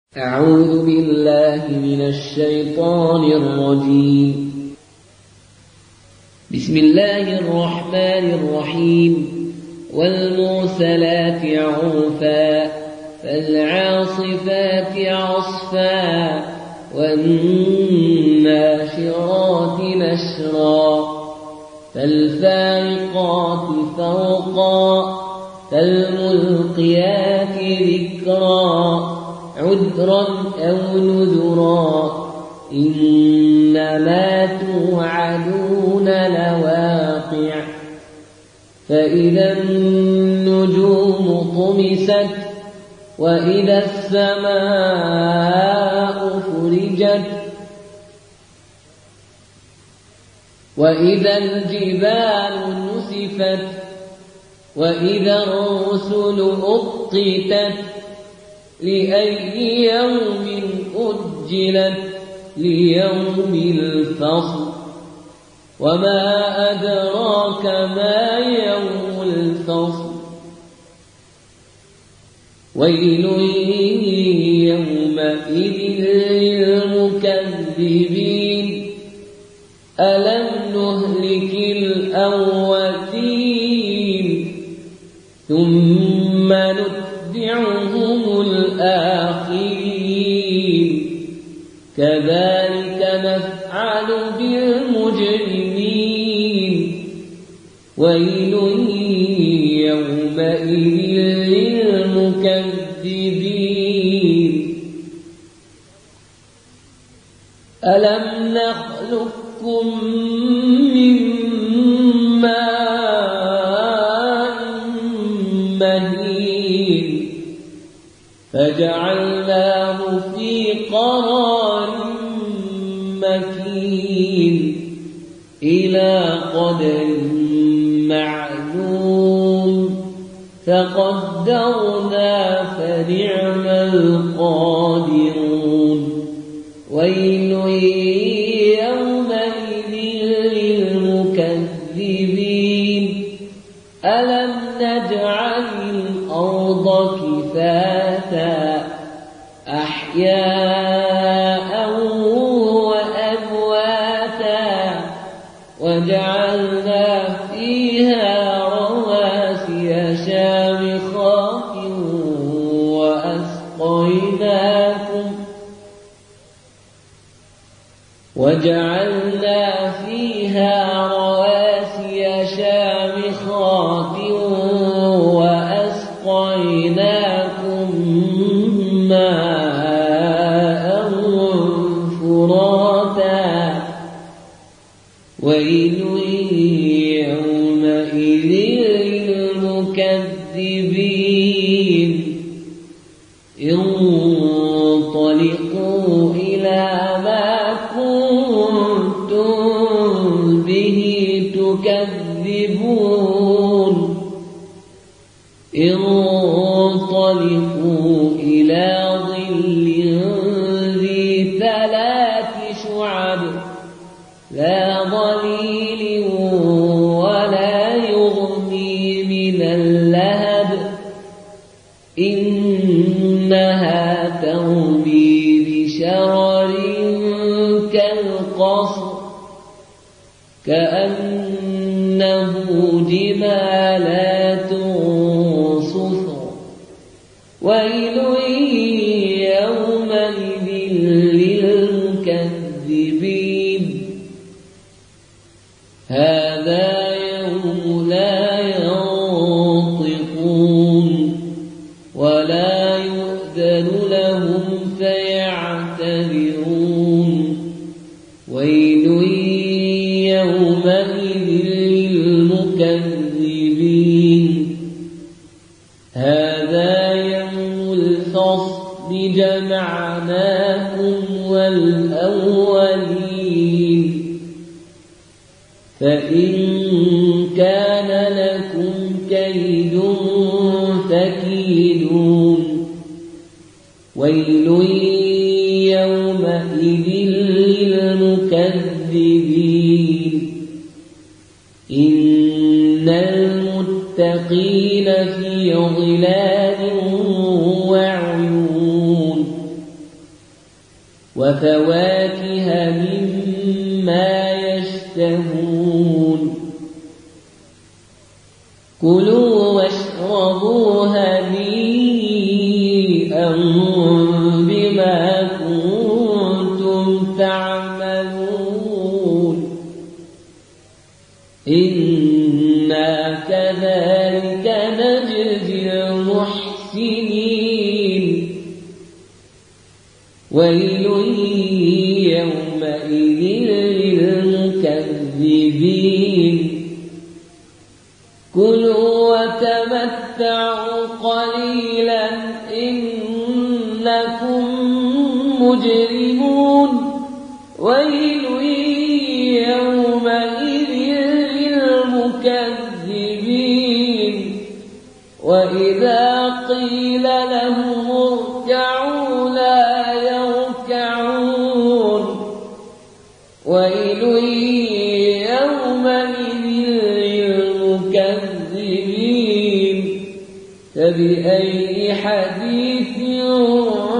أعوذ بالله من الشيطان الرجيم. بسم الله الرحمن الرحيم. والمرسلات عرفا فالعاصفات عصفا والناشرات نشرا فالفارقات فرقا فالملقيات ذكرا عذرا أو نذرا إنما توعدون لواقع. فإذا النجوم طمست وإذا السماء فرجت وإذا الجبال نسفت وإذا الرسل أقتت لأي يوم أجلت ليوم الفصل. وما أدراك ما يوم الفصل. ويل يومئذ للمكذبين ألم نهلك الأولين ثم نتبعهم الآخرين كذلك نفعل بالمجرمين. ويل يومئذ للمكذبين ألم نخلقكم من ماء مهين فجعلناه في قرار مكين إلى قدر معلوم فقدرنا فنعم القادرون. ويل يومئذ للمكذبين ألم نجعل الأرض كفاتا أحياء وأمواتا وجعلنا فيها رواسي شامخات وأسقيناكم ماء فراتا. ويل يومئذ للمكذبين انطلقوا إلى ما كنتم به تكذبون انطلقوا إلى ظل ذي ثلاث شعب لا ظليل ولا يغني من اللهب إنها ترمي بشرر كالقصر كأنه جمالات صفر. ويل يومئذ للمكذبين هذا يوم لا ينطقون ولا يؤذن لهم فيعتذرون. ويل يومئذ للمكذبين هذا يوم الفصل جمعناكم والأولين فإن كان لكم كيد فكيدون. ويل يومئذ للمكذبين إن المتقين في ظلال وعيون وفواكه مما يشتهون كلوا واشربوا هنيئا بما كنتم تعملون إنا كذلك نجزي المحسنين ويل يومئذ للمكذبين كلوا وتمتعوا قليلا إنكم مجرمون ويل يومئذ للمكذبين وإذا قيل لهم اركعوا لا يركعون ويل يومئذ للمكذبين فبأي حديث